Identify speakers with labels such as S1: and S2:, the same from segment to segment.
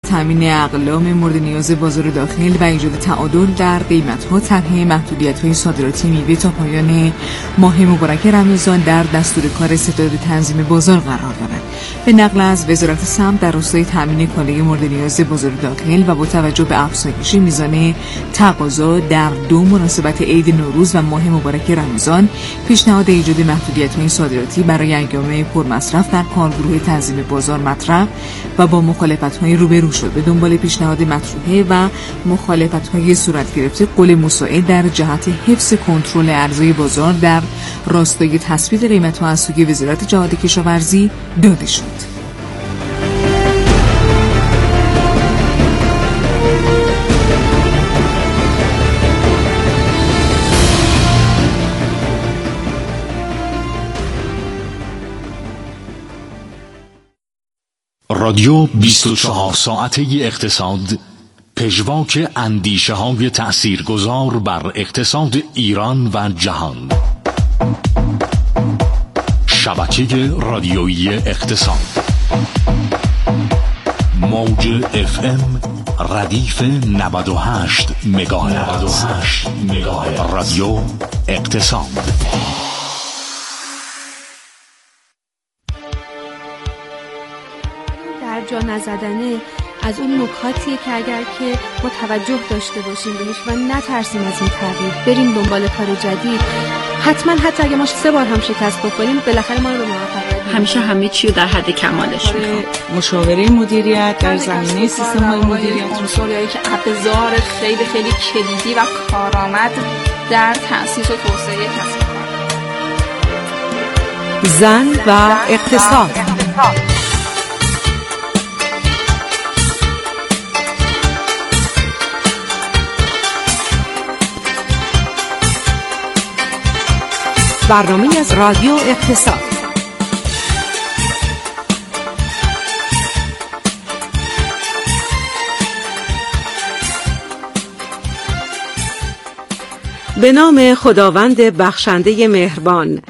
S1: تامین اقلام مورد نیاز بازار داخل و ایجاد تعادل در قیمت‌ها، طرح محدودیت‌های صادراتی میوه تا پایان ماه مبارک رمضان در دستور کار ستاد تنظیم بازار قرار دارد. به نقل از وزارت سمت در راستای تامین کالای مورد نیاز بازار داخل و با توجه به افزایش میزان تقاضا در دو مناسبت عید نوروز و ماه مبارک رمضان، پیشنهاد ایجاد محدودیت‌های صادراتی برای ایام پرمصرف در کارگروه تنظیم بازار مطرح و با مخالفت‌های روبرو شد. به دنبال پیشنهاد مطروحه و مخالفت‌های صورت گرفته، قول مساعد در جهت حفظ کنترل ارزهای بازار در راستای تثبیت قیمت‌ها از سوی وزارت جهاد کشاورزی داده شد.
S2: رادیو 24 ساعته اقتصاد، پژواک اندیشه های تأثیرگذار بر اقتصاد ایران و جهان. شبکه رادیویی اقتصاد، موج FM ردیف 98 مگاهرتز. رادیو اقتصاد.
S3: جا نزدنه از اون نکاتیه که اگر که ما توجه داشته باشیم بهش و نترسیم از این تغییر، بریم دنبال کار جدید، حتما حتی اگه ما 3 بار هم شکست بخوریم بالاخره ما رو به موفقیت
S4: همیشه همه چی رو در حد کمالش میخوام.
S5: مشاوره مدیریت در زمینه سیستم‌های مدیریت،
S6: مسائلی که ابزار خیلی خیلی کلیدی و کارآمد در تأسیس و توسعه کسب و کار.
S7: زن و اقتصاد. برنامه از رادیو اقتصاد. به نام خداوند بخشنده مهربان.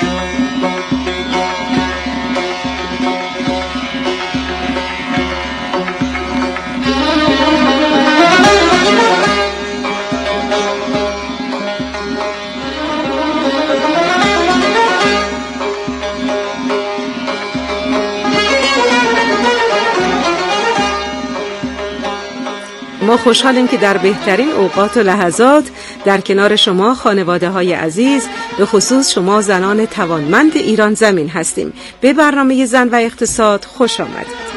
S7: ما خوشحالیم که در بهترین اوقات و لحظات در کنار شما خانواده های عزیز، به خصوص شما زنان توانمند ایران زمین هستیم. به برنامه زن و اقتصاد خوش آمدید.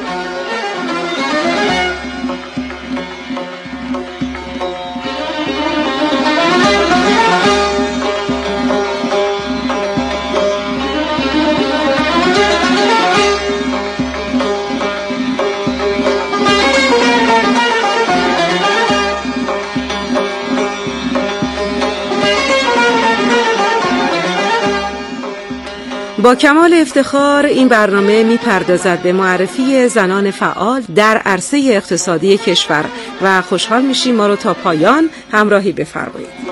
S7: با کمال افتخار این برنامه می‌پردازد به معرفی زنان فعال در عرصه اقتصادی کشور و خوشحال میشیم ما رو تا پایان همراهی بفرمایید.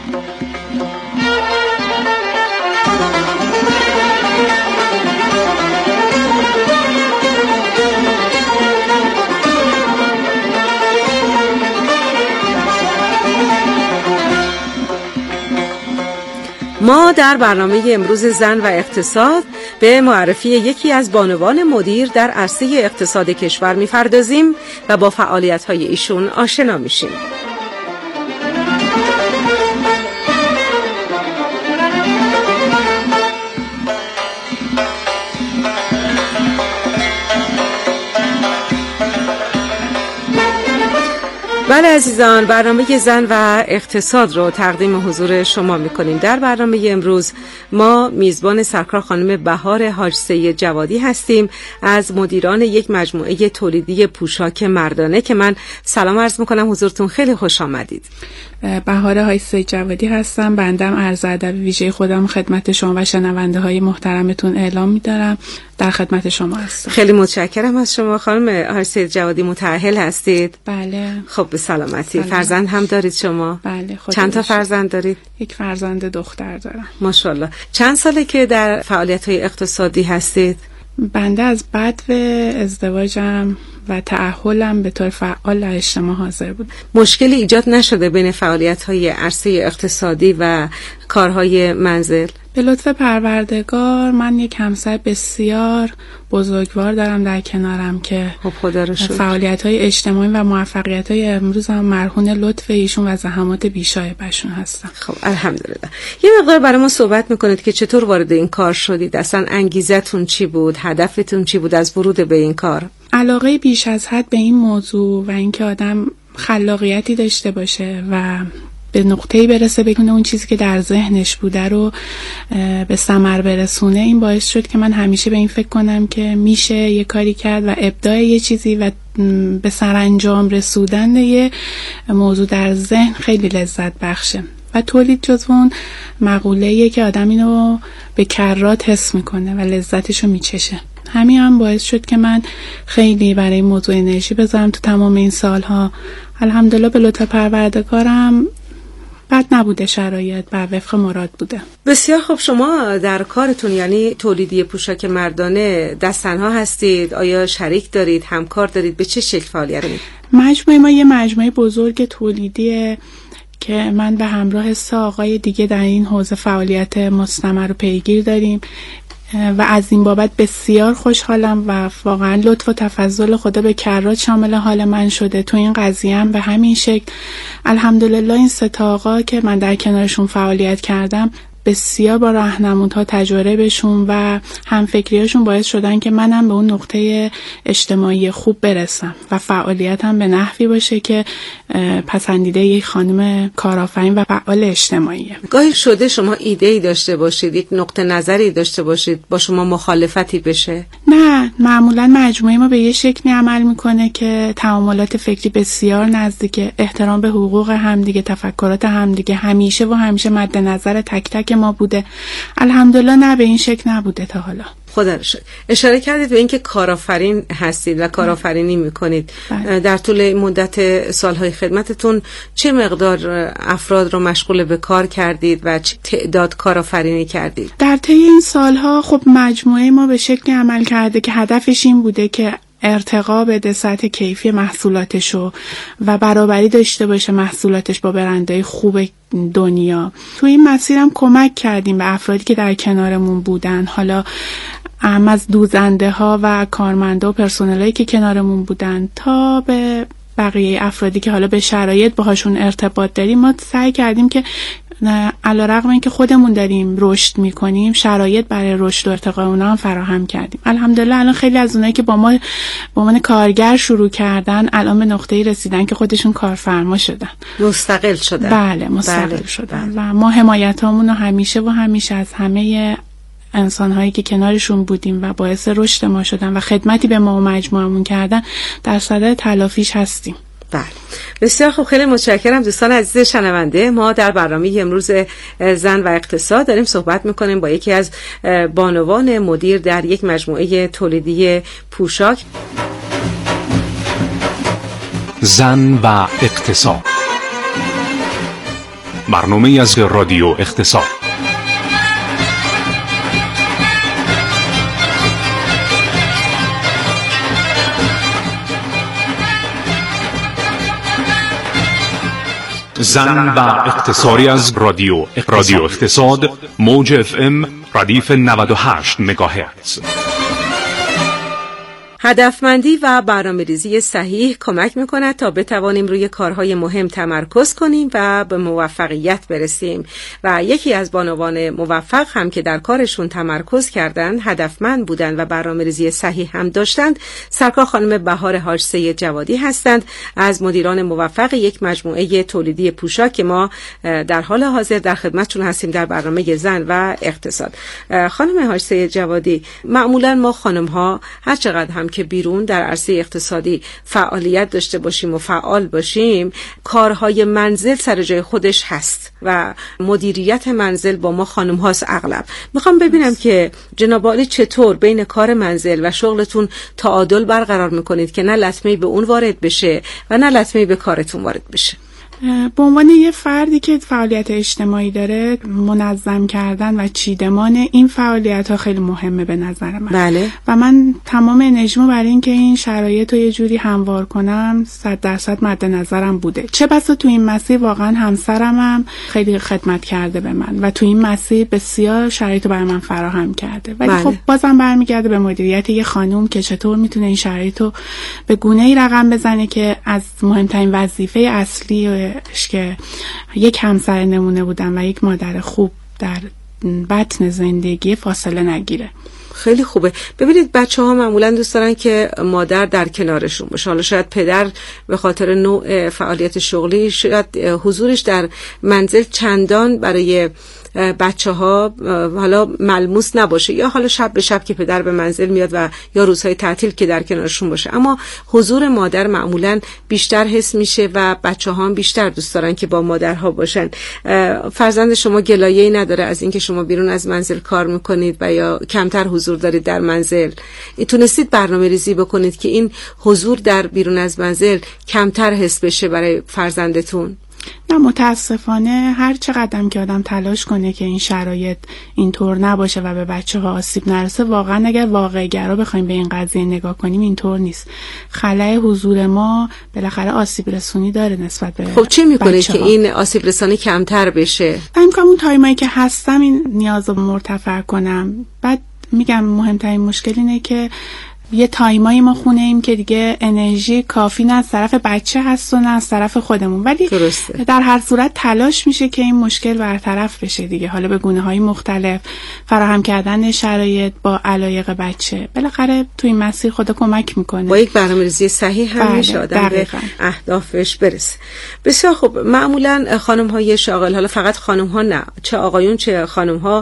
S7: ما در برنامه امروز زن و اقتصاد به معرفی یکی از بانوان مدیر در عرصه اقتصاد کشور می‌پردازیم و با فعالیت‌های ایشون آشنا میشیم. بله عزیزان، برنامه زن و اقتصاد رو تقدیم حضور شما میکنیم. در برنامه امروز ما میزبان سرکار خانم بهار حاج سید جوادی هستیم از مدیران یک مجموعه تولیدی پوشاک مردانه که من سلام عرض میکنم حضورتون، خیلی خوش آمدید.
S8: بهار حاج سید جوادی هستم. بندم عرض ادب ویژه خودم خدمت شما و شنونده های محترمتون اعلام میدارم. در خدمت شما هستم.
S7: خیلی متشکرم از شما خانم حاج سید جوادی. متأهل هستید؟
S8: بله.
S7: خب به سلامتی. فرزند هم دارید شما؟
S8: بله.
S7: چند تا فرزند دارید؟
S8: یک فرزند دختر دارم.
S7: ماشاءالله. چند ساله که در فعالیت‌های اقتصادی هستید؟
S8: بنده از بعد ازدواجم و تأهلم به طور فعال در اجتماع حاضر بود.
S7: مشکلی ایجاد نشده بین فعالیت‌های عرصه اقتصادی و کارهای منزل؟
S8: به لطف پروردگار من یک همسر بسیار بزرگوار دارم در کنارم که
S7: خدا رو شکر
S8: فعالیت‌های اجتماعی و موفقیت‌های امروز هم مرهون لطف ایشون و زحمات بی‌شایبه‌شون هستن.
S7: خب الحمدلله. یه مقدار برای ما صحبت میکنید که چطور وارد این کار شدید؟ اصلا انگیزتون چی بود؟ هدفتون چی بود از ورود به این کار؟
S8: علاقه بیش از حد به این موضوع و اینکه آدم خلاقیتی داشته باشه و به نقطه‌ای برسه بتونه اون چیزی که در ذهنش بوده رو به ثمر برسونه، این باعث شد که من همیشه به این فکر کنم که میشه یه کاری کرد و ابداع یه چیزی و به سرانجام رسوندن یه موضوع در ذهن خیلی لذت بخشه و تولید جزو اون مقوله‌ایه که آدم اینو به کرات حس میکنه و لذتشو میچشه. همین هم باعث شد که من خیلی برای این موضوع انرژی بذارم تو تمام این سالها. الحمدلله به لطف پروردگارم بد نبوده، شرایط بر وفق مراد بوده.
S7: بسیار خوب. شما در کارتون یعنی تولیدی پوشاک مردانه دست تنها هستید؟ آیا شریک دارید؟ همکار دارید؟ به چه شکل فعالیت می‌کنید؟
S8: مجموعه ما یه مجموعه بزرگ تولیدیه که من به همراه 3 آقای دیگه در این حوزه فعالیت مستمر رو پیگیر داریم و از این بابت بسیار خوشحالم و واقعا لطف و تفضل خدا به کرات شامل حال من شده. تو این قضیه هم به همین شکل الحمدلله این 3 آقا که من در کنارشون فعالیت کردم بسیار با راهنمودها، تجاربشون و همفکریاشون باعث شدن که منم به اون نقطه اجتماعی خوب برسم و فعالیتم به نحوی باشه که پسندیده یک خانم کارآفرین و فعال اجتماعیه.
S7: گاهی شده شما ایده‌ای داشته باشید، یک نقطه نظری داشته باشید با شما مخالفتی بشه؟
S8: نه، معمولا مجموعه ما به یه شکلی عمل میکنه که تعاملات فکری بسیار نزدیکه، احترام به حقوق همدیگه، تفکرات همدیگه همیشه و همیشه مد نظر تک تک ما بوده. الحمدلله نه به این شکل نبوده تا حالا.
S7: خدا رو شکر. اشاره کردید به اینکه کارآفرین هستید و کارآفرینی میکنید. در طول مدت سالهای خدمتتون چه مقدار افراد رو مشغول به کار کردید و چه تعداد کارآفرینی کردید؟
S8: در طی این سالها خب مجموعه ما به شکلی عمل کرده که هدفش این بوده که ارتقا بده سطح کیفی محصولاتشو و برابری داشته باشه محصولاتش با برندهای خوب دنیا. تو این مسیرم کمک کردیم به افرادی که در کنارمون بودن، حالا از دوزنده ها و کارمندا و پرسنلایی که کنارمون بودن تا به بقیه افرادی که حالا به شرایط باهاشون ارتباط داریم. ما سعی کردیم که علیرغم اینکه خودمون داریم رشد میکنیم شرایط برای رشد و ارتقاء اونها هم فراهم کردیم. الحمدلله الان خیلی از اونایی که با ما به عنوان کارگر شروع کردن الان به نقطه‌ای رسیدن که خودشون کارفرما شدن،
S7: مستقل شدن.
S8: بله مستقل شدن. و ما حمایتامون رو همیشه و همیشه از همه انسان‌هایی که کنارشون بودیم و باعث رشد ما شدن و خدمتی به ما و مجموعمون کردن در صدد تلافیش هستیم.
S7: بله بسیار خوب. خیلی متشکرم دوستان عزیز شنونده. ما در برنامه امروز زن و اقتصاد داریم صحبت میکنیم با یکی از بانوان مدیر در یک مجموعه تولیدی پوشاک.
S2: زن و اقتصاد، برنامه از رادیو اقتصاد. زن و اقتصادی از رادیو اقتصاد، موج FM ردیف 98 مگاهرتز.
S7: هدفمندی و برنامه‌ریزی صحیح کمک می‌کند تا بتوانیم روی کارهای مهم تمرکز کنیم و به موفقیت برسیم. و یکی از بانوان موفق هم که در کارشون تمرکز کردند، هدفمند بودند و برنامه‌ریزی صحیح هم داشتند، سرکار خانم بهار حاج سید جوادی هستند، از مدیران موفق یک مجموعه تولیدی پوشاک که ما در حال حاضر در خدمتشون هستیم در برنامه زن و اقتصاد. خانم حاج سید جوادی، معمولاً ما خانم‌ها هر چقدر هم که بیرون در عرصه اقتصادی فعالیت داشته باشیم و فعال باشیم، کارهای منزل سر جای خودش هست و مدیریت منزل با ما خانم هاست اغلب. میخوام ببینم که جناب عالی چطور بین کار منزل و شغلتون تعادل برقرار میکنید که نه لطمه‌ای به اون وارد بشه و نه لطمه‌ای به کارتون وارد بشه.
S8: به عنوان یه فردی که فعالیت اجتماعی داره، منظم کردن و چیدمان این فعالیت‌ها خیلی مهمه به نظر من.
S7: بله.
S8: و من تمام انرژیمو برای این که این شرایط رو یه جوری هموار کنم 100% مد نظرم بوده. چه بسا تو این مسیر واقعا همسرم هم خیلی خدمت کرده به من و تو این مسیر بسیار شرایط رو برای من فراهم کرده. ولی
S7: بله.
S8: خب بازم برمیگرده به مدیریت یه خانوم که چطور میتونه این شرایط رو به گونه‌ای رقم بزنه که از مهمترین وظیفه اصلی که یک همسر نمونه بودن و یک مادر خوب در بطن زندگی فاصله نگیره.
S7: خیلی خوبه. ببینید بچه‌ها معمولا دوست دارن که مادر در کنارشون باشه. حالا شاید پدر به خاطر نوع فعالیت شغلی شاید حضورش در منزل چندان برای بچه‌ها حالا ملموس نباشه، یا حالا شب به شب که پدر به منزل میاد و یا روزهای تعطیل که در کنارشون باشه، اما حضور مادر معمولا بیشتر حس میشه و بچه‌ها هم بیشتر دوست دارن که با مادرها باشن. فرزند شما گلایه‌ای نداره از اینکه شما بیرون از منزل کار میکنید و یا کمتر حضور دارید در منزل؟ تونستید برنامه‌ریزی بکنید که این حضور در بیرون از منزل کمتر حس بشه برای فرزندتون؟
S8: نه، متاسفانه هر چقدر که آدم تلاش کنه که این شرایط اینطور نباشه و به بچه‌ها آسیب نرسه، واقعا اگر واقع‌گرا بخوایم به این قضیه نگاه کنیم اینطور نیست. خلأ حضور ما بالاخره آسیب رسونی داره نسبت به
S7: خب چی میکنه که این آسیب رسانی کمتر بشه؟
S8: من میگم اون تایمایی که هستم این نیاز رو مرتفع کنم. بعد میگم مهمترین مشکل اینه که یه تایمایی ما خونه ایم که دیگه انرژی کافی نه از طرف بچه هست و نه از طرف خودمون، ولی
S7: درسته.
S8: در هر صورت تلاش میشه که این مشکل برطرف بشه دیگه، حالا به گونه‌های مختلف، فراهم کردن شرایط با علایق بچه. بالاخره تو این مسیر خدا کمک میکنه.
S7: با یک برنامه‌ریزی صحیح هم میشه آدم به اهدافش برسه. بسیار خب. معمولا خانم‌های شاغل، حالا فقط خانم‌ها نه، چه آقایون چه خانم‌ها،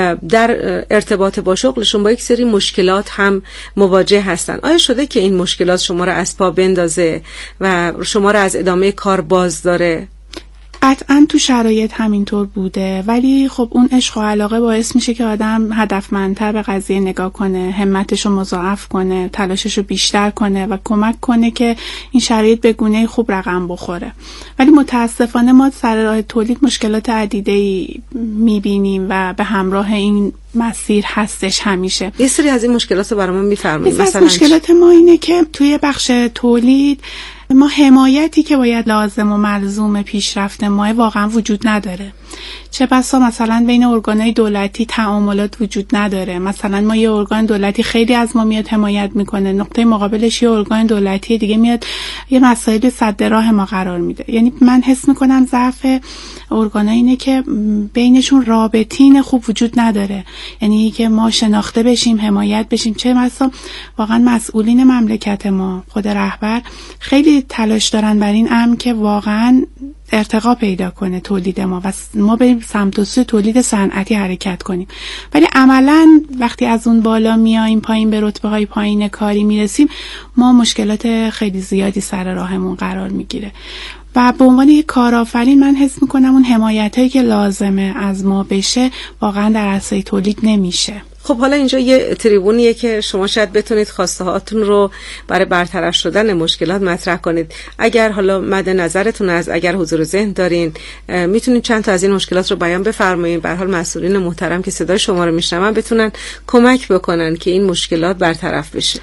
S7: در ارتباط با شغلشون با یک سری مشکلات هم مواجه هستن. آیا شده که این مشکلات شما را از پا بندازه و شما را از ادامه کار باز داره؟
S8: قطعا تو شرایط همینطور بوده، ولی خب اون عشق و علاقه باعث میشه که آدم هدفمندتر به قضیه نگاه کنه، همتشو مضاعف کنه، تلاششو بیشتر کنه و کمک کنه که این شرایط به گونه خوب رقم بخوره. ولی متاسفانه ما سر راه تولید مشکلات عدیده‌ای میبینیم و به همراه این مسیر هستش همیشه.
S7: یه سری از این مشکلات رو برامون میفرمایید.
S8: مثلا مشکلات ما اینه که توی بخش تولید ما حمایتی که باید لازم و ملزوم پیشرفت ما واقعا وجود نداره. چه بسا مثلا بین ارگان‌های دولتی تعاملات وجود نداره. مثلا ما یه ارگان دولتی خیلی از ما میاد حمایت میکنه، نقطه مقابلش یه ارگان دولتی دیگه میاد یه مسائل سد راه ما قرار میده. یعنی من حس میکنم ضعف ارگان‌ها اینه که بینشون رابطین خوب وجود نداره، یعنی که ما شناخته بشیم، حمایت بشیم. چه بسا واقعا مسئولین مملکت ما، خود رهبر، خیلی تلاش دارن بر این امر که واقعا ارتقا پیدا کنه تولید ما و ما بریم سمت و سوی تولید صنعتی حرکت کنیم. ولی عملاً وقتی از اون بالا میایم پایین به رتبه‌های پایین کاری میرسیم، ما مشکلات خیلی زیادی سر راهمون قرار میگیره و به عنوان یک کارآفرین من حس میکنم اون حمایتایی که لازمه از ما بشه واقعا در عرصه تولید نمیشه.
S7: خب حالا اینجا یه تریبونیه که شما شاید بتونید خواسته هاتون رو برای برطرف شدن مشکلات مطرح کنید. اگر حالا مد نظرتون از اگر حضور ذهن دارین میتونید چند تا از این مشکلات رو بیان بفرمایید. به هر حال مسئولین محترم که صدای شما رو میشنون بتونن کمک بکنن که این مشکلات برطرف بشه.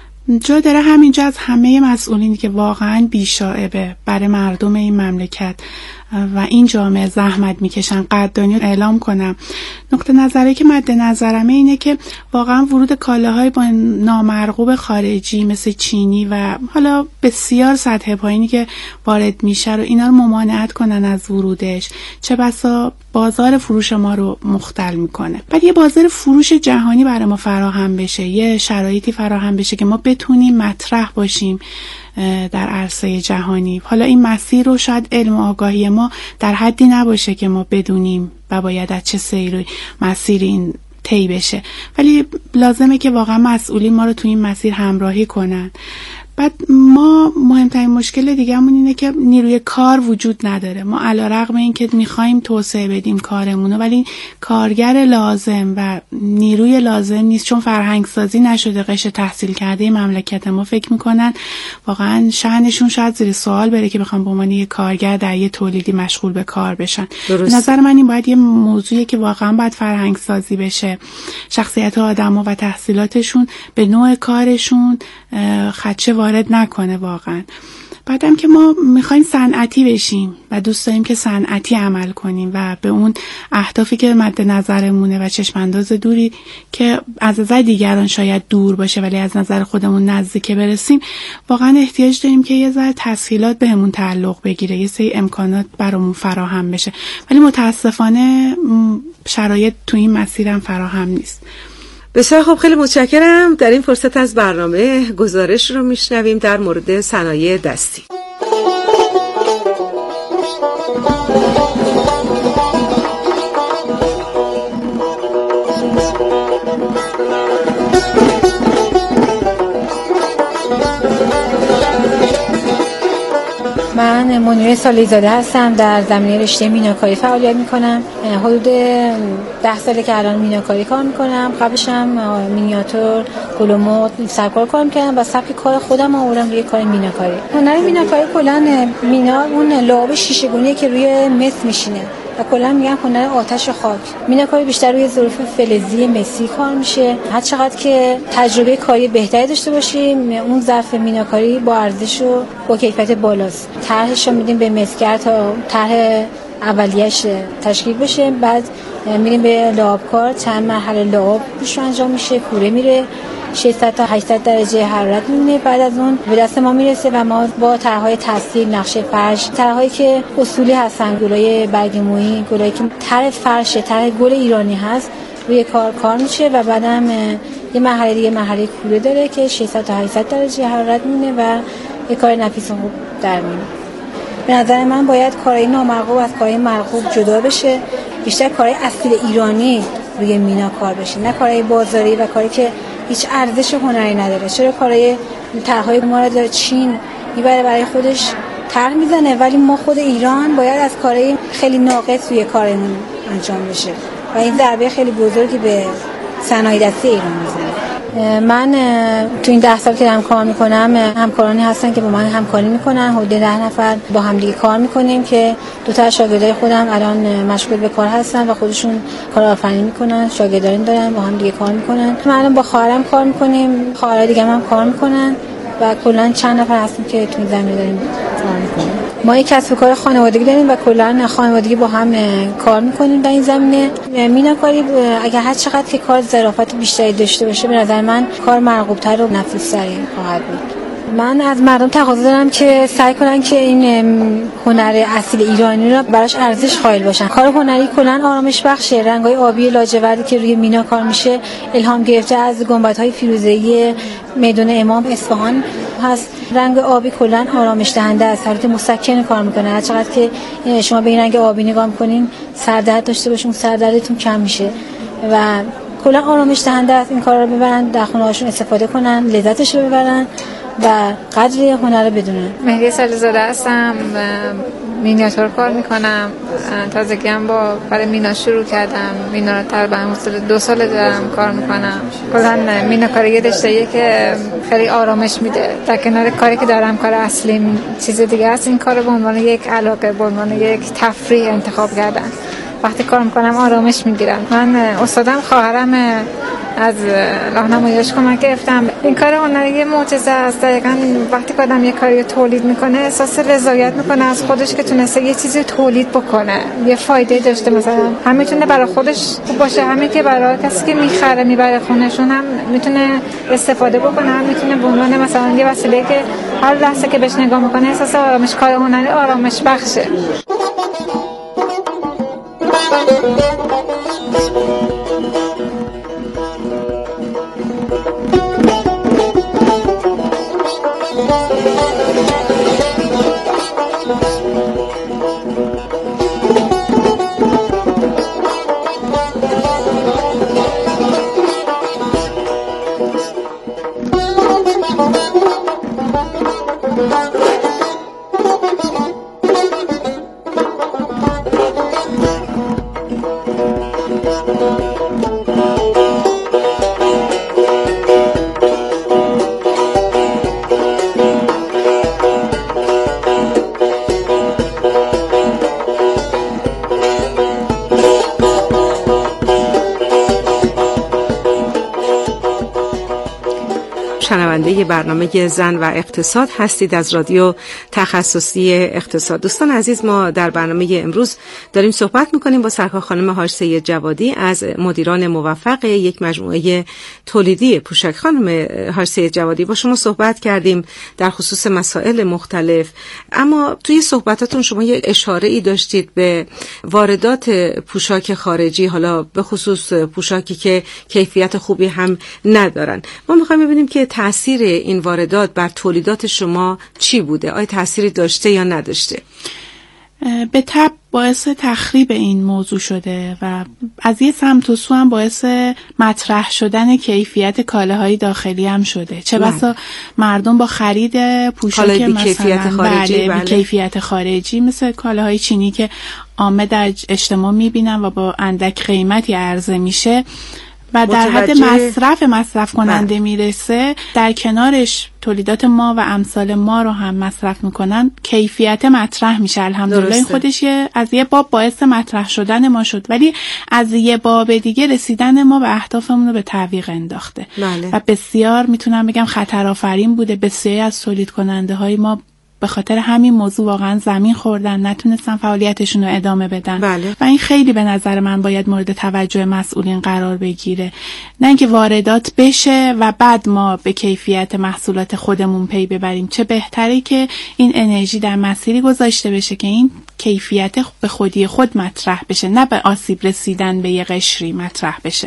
S8: جا داره همینجا از همه مسئولینی که واقعا بی‌شائبه برای مردم این مملکت و این جامعه زحمت میکشن قدردانی رو اعلام کنم. نقطه نظری که مد نظرمه اینه که واقعا ورود کالاهای با نامرغوب خارجی مثل چینی و حالا بسیار سطح پایینی که وارد میشه رو اینا رو ممانعت کنن از ورودش، چه بسا بازار فروش ما رو مختل میکنه. بعد یه بازار فروش جهانی برای ما فراهم بشه، یه شرایطی فراهم بشه که ما بتونیم مطرح باشیم در عرصه جهانی. حالا این مسیر رو شاید علم و آگاهی ما در حدی نباشه که ما بدونیم و باید از چه سیر مسیر این طی بشه، ولی لازمه که واقعا مسئولین ما رو تو این مسیر همراهی کنن. بعد ما مهمترین مشکل دیگه‌مون اینه که نیروی کار وجود نداره. ما علیرغم اینکه می‌خوایم توسعه بدیم کارمون رو، ولی کارگر لازم و نیروی لازم نیست، چون فرهنگ سازی نشده. قشر تحصیل کرده مملکت ما فکر می‌کنن واقعا شأنشون شاید زیر سوال بره که بخوام به عنوان یک کارگر در یه تولیدی مشغول به کار بشن. به نظر من این باید یه موضوعیه که واقعا باید فرهنگ سازی بشه. شخصیت آدم‌ها و تحصیلاتشون به نوع کارشون خدشه وارد نکنه واقعا. بعدم که ما میخوایم صنعتی بشیم و دوست داریم که صنعتی عمل کنیم و به اون اهدافی که مد نظرمونه و چشمانداز دوری که از نظر دیگران شاید دور باشه ولی از نظر خودمون نزدیک برسیم، واقعا احتیاج داریم که یه ذره تسهیلات بهمون تعلق بگیره، یه سری امکانات برامون فراهم بشه، ولی متاسفانه شرایط تو این مسیرم فراهم نیست.
S7: بسیار خب، خیلی متشکرم. در این فرصت از برنامه گزارش رو میشنویم در مورد صنایع دستی.
S9: من منیره سالیزاده هستم. در زمینه رشته میناکاری فعالیت میکنم. حدود 10 ساله که الان میناکاری کار میکنم. قبلش هم مینیاتور، گلومد، سرکار کار میکردم و سبک کار خودم آوردم روی کار میناکاری. هنر میناکاری کلا مینا اون لعاب شیشه‌گونیه که روی مس میشینه و کلا میگن هنر آتش و خاک. میناکاری بیشتر روی ظروف فلزی مسی کار میشه. هر چقدر که تجربه کاری بهتری داشته باشیم، اون ظرف میناکاری با ارزش و با کیفیت بالاست. طرحش رو میدیم به مسگر تا طرح اولیه‌اش تشکیل بشه. بعد میریم به لعابکار، چند مرحله لعاب روش انجام میشه، کوره میره، 600 تا 800 درجه حرارت میمونه. بعد از اون به دست ما میرسه و ما با طرح‌های تسهیل، نقشه فرش، طرح‌هایی که اصولی هستن، گلای برگمویی، گلایی که طرح فرش، طرح گل ایرانی هست، روی کار میشه و بعدم یه مرحله دیگه، مرحله کوره داره که 600 تا 800 درجه حرارت میمونه و یه کار نفیس و خوب در میاد. به نظر من باید کارهای نامرغوب از کارهای مرغوب جدا بشه. بیشتر کارهای اصیل ایرانی روی مینا کار بشه، نه کارهای بازاری و کاری که هیچ ارزش هنری نداره. چرا کارهای طرح‌های ما رو داره چین میبره برای خودش طرح میزنه، ولی ما خود ایران باید از کارهای خیلی ناقص توی کارمون انجام بشه و این ضربه خیلی بزرگی به صنایع دستی ایران میزنه. من تو این 10 سال که دارم کار میکنم، همکارانی هستن که با من همکاری میکنن. حدود 10 نفر با هم دیگه کار میکنیم که 2 تا شاگردای خودم الان مشغول به کار هستن و خودشون کارآفرینی میکنن، شاگردان دارن، با هم دیگه کار میکنن. من الان با خواهرم کار میکنیم، خواهرای دیگه هم کار میکنن و کلا چند نفر هستیم که تو این زمینه داریم کار میکنیم. ما یک کسب و کار خانوادگی داریم و کلا خانوادگی با هم کار میکنیم در این زمینه. میناکاری اگر هر چقدر که کار ظرافت بیشتری داشته باشه، به نظر من کار مرغوب‌تر و نفیس‌تری خواهد بود. من از مردم تقاضا دارم که سعی کنن که این هنر اصیل ایرانی رو براش ارزش قائل باشن. کار هنری کلا آرامش بخشه. رنگ‌های آبی لاجوردی که روی مینا کار میشه الهام گرفته از گنبدهای فیروزه‌ای میدان امام اصفهان هست. رنگ آبی کلا آرامش دهنده است، حالت مسکن کار میکنه. هر چقدر که شما به این رنگ آبی نگاه میکنین، سردرد داشته باشین، سردردتون کم میشه و کلا آرامش دهنده است. این کارا رو ببرن در خونه‌هاشون استفاده کنن، لذتش رو ببرن و قدر هنر رو بدونن.
S10: مهدی سالیزاده هستم، مینیاتور کار میکنم. تازگی هم برای مینا شروع کردم. مینا رو تقریبا 2 سال دارم کار میکنم. کلا میناکاری یه رشته‌ایه که خیلی آرامش میده. در کنار کاری که دارم، کار اصلی چیز دیگه است. این کار رو به عنوان یک علاقه، به عنوان یک تفریح انتخاب کردم. وقتی کار میکنم آرامش میگیرم. من استادم خواهرم از راهنماییش کمک گرفتم. این کار هنری معجزه است. دقیقاً وقتی که آدم یه کاری تولید میکنه، احساس رضایت میکنه از خودش که تونسته یه چیزی تولید بکنه، یه فایده داشته. مثلا هم میتونه برای خودش خوب باشه، همین که برای کسی که میخره میبره خونهشون هم میتونه استفاده بکنه، هم میتونه به عنوان مثلا یه وسیله که هر لحظه که بهش نگاه میکنه احساس آرامش، کار هنری آرامش بخشه.
S7: شنونده برنامه زن و اقتصاد هستید از رادیو تخصصی اقتصاد. دوستان عزیز، ما در برنامه امروز داریم صحبت میکنیم با سرکار خانم حاج سید جوادی از مدیران موفق یک مجموعه تولیدی پوشاک. خانم حاج سید جوادی، با شما صحبت کردیم در خصوص مسائل مختلف، اما توی صحبتاتون شما یک اشاره‌ای داشتید به واردات پوشاک خارجی، حالا به خصوص پوشاکی که کیفیت خوبی هم ندارن. ما میخوایم ببینیم که تأثیر این واردات بر تولیدات شما چی بوده؟ آیا تأثیری داشته یا نداشته؟
S8: به تبع باعث تخریب این موضوع شده و از یه سمت و سو هم باعث مطرح شدن کیفیت کالاهای داخلی هم شده. چه بسا مردم با خرید پوشاک مثلا بله کیفیت خارجی مثل کالاهای چینی که عامه در اجتماع میبینن و با اندک قیمتی عرضه میشه و در حد مصرف کننده میرسه، در کنارش تولیدات ما و امثال ما رو هم مصرف میکنن، کیفیت مطرح میشه. الحمدلله این خودش از یه باب باعث مطرح شدن ما شد، ولی از یه باب دیگه رسیدن ما به اهدافمون رو به تعویق انداخته. و بسیار میتونم بگم خطرآفرین بوده. بسیاری از تولید کننده های ما به خاطر همین موضوع واقعا زمین خوردن، نتونستن فعالیتشون رو ادامه بدن. و این خیلی به نظر من باید مورد توجه مسئولین قرار بگیره، نه اینکه واردات بشه و بعد ما به کیفیت محصولات خودمون پی ببریم. چه بهتره که این انرژی در مسیری گذاشته بشه که این کیفیت به خودی خود مطرح بشه، نه به آسیب رسیدن به یه قشری مطرح بشه.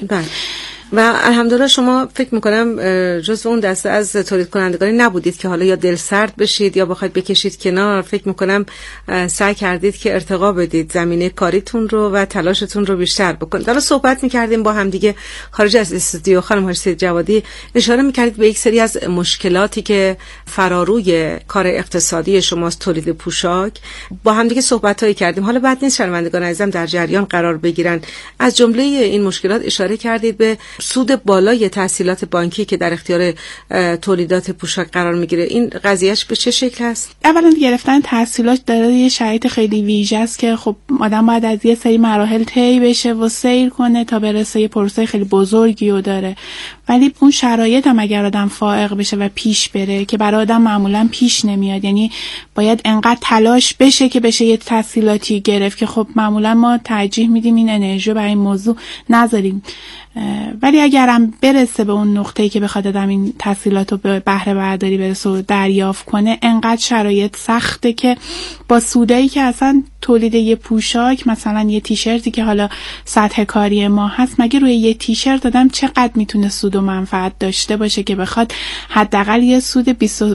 S7: و الحمدلله شما فکر میکنم جزو اون دسته از تولید کنندگانی نبودید که حالا یا دل سرد بشید یا بخواید بکشید کنار. فکر میکنم سعی کردید که ارتقا بدید، زمینه کاریتون رو و تلاشتون رو بیشتر بکنید. حالا صحبت میکردیم با هم دیگه خارج از استودیو. خانم حاج سید جوادی اشاره میکردید به یک سری از مشکلاتی که فراروی کار اقتصادی شماست، تولید پوشاک. با هم دیگه صحبتایی کردیم. حالا بعد نیست شنوندگان عزیزم در جریان قرار بگیرن. از جمله این مشکلات اشاره کردید به سود بالای تسهیلات بانکی که در اختیار تولیدات پوشاک قرار میگیره. این قضیهش به چه شکل است؟
S8: اولا گرفتن تسهیلات داره یه شرایط خیلی ویژه است که خب آدم باید از یه سری مراحل طی بشه و سیر کنه تا برسه یه پروسه خیلی بزرگی رو داره. ولی اون شرایط هم اگر آدم فائق بشه و پیش بره که برای آدم معمولا پیش نمیاد، یعنی باید انقدر تلاش بشه که بشه یه تسهیلاتی گرفت که خب معمولا ما ترجیح میدیم این انرژی رو برای این موضوع نذاریم. ولی اگرم برسه به اون نقطه‌ای که بخواد آدم این تسهیلات رو به بهره برداری برسه و دریافت کنه، انقدر شرایط سخته که با سودایی که اصلا تولید یه پوشاک، مثلا یه تیشرتی که حالا سطح کاری ما هست، مگه روی یه تیشرت آدم چقدر میتونه سود و منفعت داشته باشه که بخواد حداقل یه سود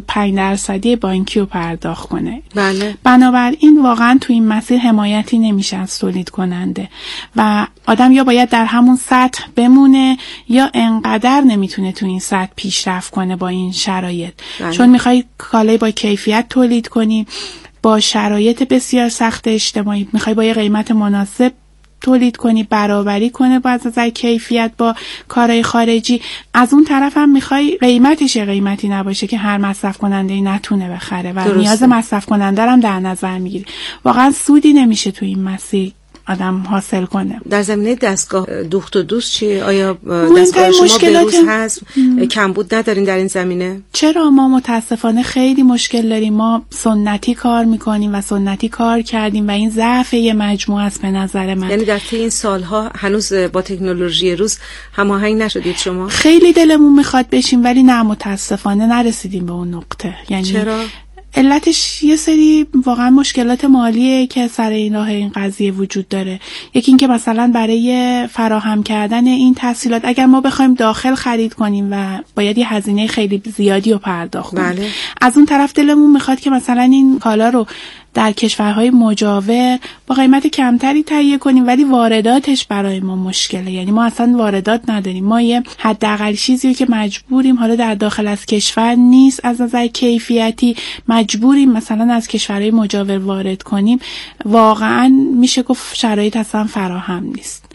S8: 25% بانکی رو پرداخت کنه؟ بنابراین واقعا تو این مسیر حمایتی نمیشه از تولید کننده و آدم یا باید در همون سطح بمونه یا انقدر نمیتونه تو این سطح پیشرفت کنه با این شرایط. چون میخوای کالای با کیفیت تولید کنی با شرایط بسیار سخت اجتماعی، میخوای با یه قیمت مناسب تولید کنی، برابری کنه با از نظر کیفیت با کارهای خارجی. از اون طرف هم میخوای قیمتش قیمتی نباشه که هر مصرف کننده نتونه بخره و نیاز مصرف کننده هم در نظر میگیری. واقعا سودی نمیشه تو این مسیر آدم حاصل کنه.
S7: در زمینه دستگاه دوخت و دوست چی؟ آیا دستگاه شما بروز هست؟ کمبود ندارین در این زمینه؟
S8: چرا؟ ما متاسفانه خیلی مشکل داریم. ما سنتی کار میکنیم و سنتی کار کردیم و این ضعف یه مجموعه است به نظر من.
S7: یعنی در طی این سالها هنوز با تکنولوژی روز هماهنگ نشدید شما؟
S8: خیلی دلمون میخواد بشیم ولی نه، متاسفانه نرسیدیم به اون نقطه. یعنی
S7: چرا؟
S8: علتش یه سری واقعا مشکلات مالیه که سر این راه این قضیه وجود داره. یکی این که مثلا برای فراهم کردن این تسهیلات اگر ما بخوایم داخل خرید کنیم و باید یه هزینه خیلی زیادی رو پرداخت کنیم. از اون طرف دلمون میخواد که مثلا این کالا رو در کشورهای مجاور با قیمت کمتری تهیه کنیم ولی وارداتش برای ما مشکله. یعنی ما اصلا واردات نداریم، ما یه حداقل چیزی که مجبوریم حالا در داخل از کشور نیست از نظر کیفیتی، مجبوریم مثلا از کشورهای مجاور وارد کنیم. واقعا میشه گفت شرایط اصلا فراهم نیست.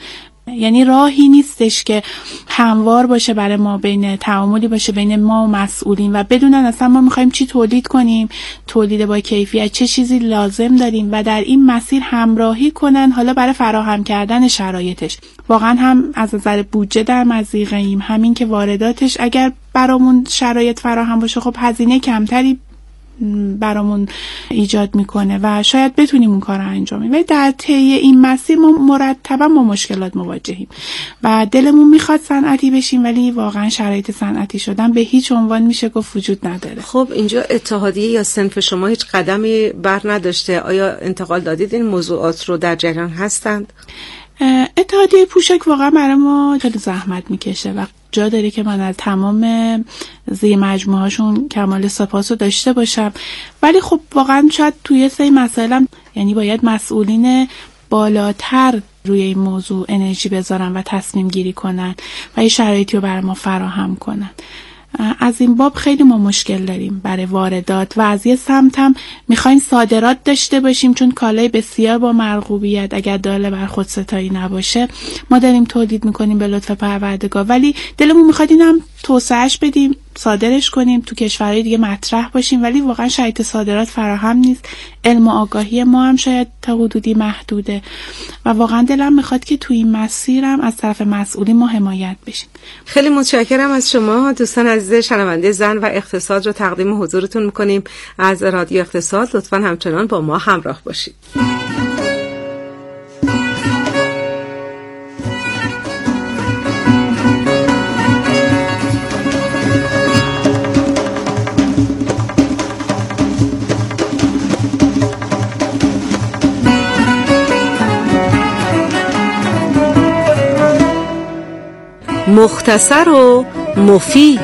S8: یعنی راهی نیستش که هموار باشه برای ما، بین تعاملی باشه بین ما و مسئولین و بدونن اصلا ما میخوایم چی تولید کنیم، تولید با کیفیت، چه چیزی لازم داریم و در این مسیر همراهی کنن حالا برای فراهم کردن شرایطش. واقعا هم از نظر بودجه در مضیقه‌ایم، همین که وارداتش اگر برامون شرایط فراهم باشه خب هزینه کمتری برامون ایجاد میکنه و شاید بتونیم اون کار رو انجام بدیم. ولی در طی این مسیر ما مرتبا با مشکلات مواجهیم و دلمون میخواد صنعتی بشیم ولی واقعا شرایط صنعتی شدن به هیچ عنوان میشه گفت وجود نداره.
S7: خب اینجا اتحادیه یا صنف شما هیچ قدمی بر نداشته؟ آیا انتقال دادید این موضوعات رو؟ در جریان هستند؟
S8: اتحادیه پوشاک واقعا برای ما خیلی زحمت میکشه و جا داره که من از تمام زیر مجموعه هاشون کمال سپاس رو داشته باشم، ولی خب واقعا شاید توی سری مسائل یعنی باید مسئولین بالاتر روی این موضوع انرژی بذارن و تصمیم گیری کنن و یه شرایطی رو برای ما فراهم کنن. از این باب خیلی ما مشکل داریم برای واردات و از یه سمت هم میخوایم صادرات داشته باشیم چون کالای بسیار با مرغوبیت اگر داله بر خود ستایی نباشه ما داریم تولید میکنیم به لطف پروردگار، ولی دلمون میخواد اینم توسعهش بدیم، صادرش کنیم، تو کشورهای دیگه مطرح باشیم، ولی واقعا شرایط صادرات فراهم نیست. علم و آگاهی ما هم شاید تا حدودی محدوده و واقعا دلم میخواد که تو این مسیرم از طرف مسئولین ما حمایت بشیم.
S7: خیلی متشکرم از شما دوستان عزیز شنونده زن و اقتصاد رو تقدیم حضورتون میکنیم از رادیو اقتصاد. لطفاً همچنان با ما همراه باشید. مختصر و مفید.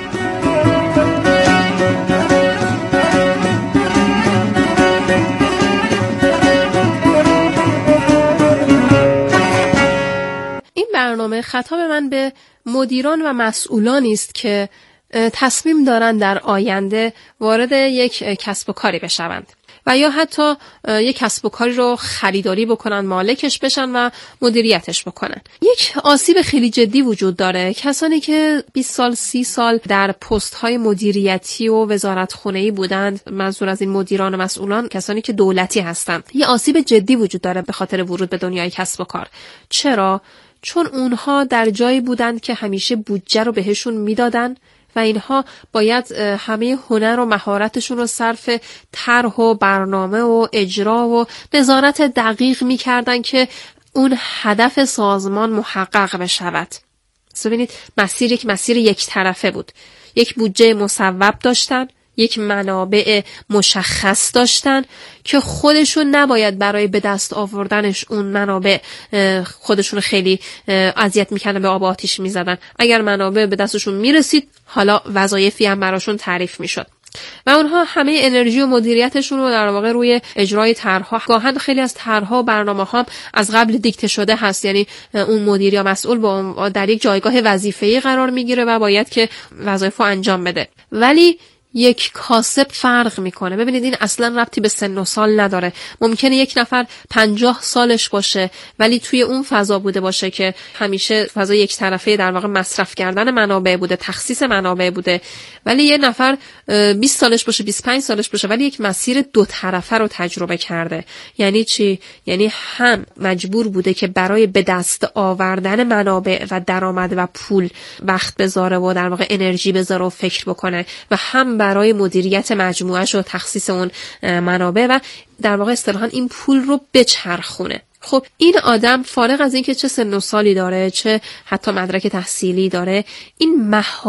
S3: این برنامه خطاب من به مدیران و مسئولانی است که تصمیم دارند در آینده وارد یک کسب و کاری بشوند و یا حتی یک کسب و کاری رو خریداری بکنن، مالکش بشن و مدیریتش بکنن. یک آسیب خیلی جدی وجود داره. کسانی که 20 سال 30 سال در پست های مدیریتی و وزارتخونه‌ای بودند، منظور از این مدیران و مسئولان کسانی که دولتی هستند، یه آسیب جدی وجود داره به خاطر ورود به دنیای کسب و کار. چرا؟ چون اونها در جایی بودند که همیشه بودجه رو بهشون میدادن و اینها باید همه هنر و مهارتشون رو صرف طرح و برنامه و اجرا و نظارت دقیق می‌کردن که اون هدف سازمان محقق بشود. ببینید مسیر یک طرفه بود. یک بودجه مصوب داشتن، یک منابع مشخص داشتن که خودشون نباید برای به دست آوردنش اون منابع خودشون خیلی اذیت میکنن، به آب آتیش میزدن. اگر منابع به دستشون میرسید حالا وظایفی هم براشون تعریف میشد و اونها همه انرژی و مدیریتشون رو در واقع روی اجرای طرح‌ها، گاهن خیلی از طرح‌ها و برنامه‌ها از قبل دیکته شده هست، یعنی اون مدیر یا مسئول در یک جایگاه وظیفه‌ای قرار میگیره و باید که وظایفو انجام بده. ولی یک کاسب فرق میکنه. ببینید این اصلا ربطی به سن و سال نداره. ممکنه یک نفر 50 سالش باشه ولی توی اون فضا بوده باشه که همیشه فضا یک طرفه در واقع مصرف کردن منابع بوده، تخصیص منابع بوده، ولی یه نفر 20 سالش باشه، 25 سالش باشه ولی یک مسیر دو طرفه رو تجربه کرده. یعنی چی؟ یعنی هم مجبور بوده که برای به دست آوردن منابع و درآمد و پول وقت بذاره و در واقع انرژی بذاره و فکر بکنه و هم برای مدیریت مجموعه‌اش و تخصیص اون منابع و در واقع اصطلاحاً این پول رو بچرخونه. خب این آدم فارغ از اینکه چه سن و سالی داره، چه حتی مدرک تحصیلی داره، این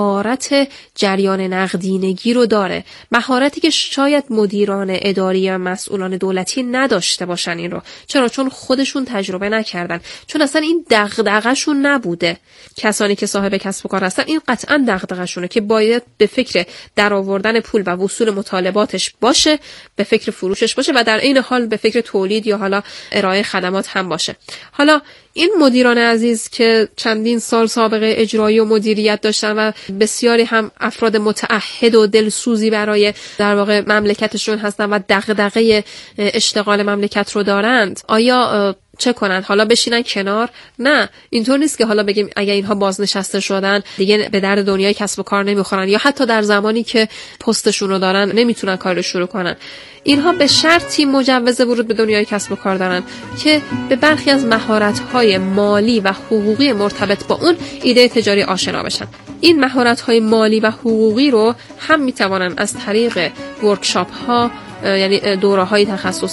S3: مهارت جریان نقدینگی رو داره، مهارتی که شاید مدیران اداری یا مسئولان دولتی نداشته باشن این رو. چرا؟ چون خودشون تجربه نکردن، چون اصلا این دغدغه‌شون نبوده. کسانی که صاحب کسب و کار هستن این قطعاً دغدغه‌شونه که باید به فکر درآوردن پول و وصول مطالباتش باشه، به فکر فروشش باشه و در این حال به فکر تولید یا حالا ارائه خدمات هم باشه. حالا
S11: این مدیران عزیز که چندین سال سابقه اجرایی و مدیریت داشتن و بسیاری هم افراد متعهد و دلسوزی برای در واقع مملکتشون هستن و دغدغه اشتغال مملکت رو دارند، آیا چه کنند؟ حالا بشینن کنار؟ نه، اینطور نیست که حالا بگیم اگه اینها بازنشسته شدن دیگه به درد دنیای کسب و کار نمیخورن یا حتی در زمانی که پستشون رو دارن نمیتونن کارو شروع کنن. اینها به شرطی مجوز ورود به دنیای کسب و کار دارن که به برخی از مهارت‌های مالی و حقوقی مرتبط با اون ایده تجاری آشنا بشن. این مهارت‌های مالی و حقوقی رو هم میتوانن از طریق ورکشاپ‌ها، یعنی دوره‌های تخصصی